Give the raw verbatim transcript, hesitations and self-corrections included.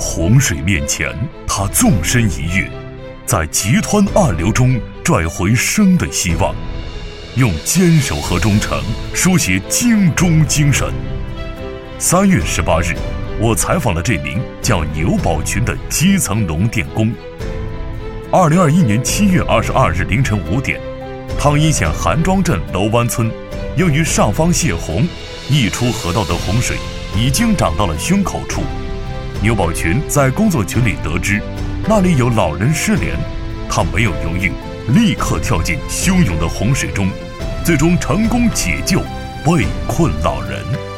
洪水面前，他纵身一跃，在急湍暗流中拽回生的希望，用坚守和忠诚书写精忠精神。三月十八日，我采访了这名叫牛宝群的基层农电工。二零二一年七月二十二日凌晨五点，汤阴县韩庄镇楼湾村，由于上方泄洪，溢出河道的洪水已经涨到了胸口处。牛宝群在工作群里得知那里有老人失联，他没有犹豫，立刻跳进汹涌的洪水中，最终成功解救被困老人。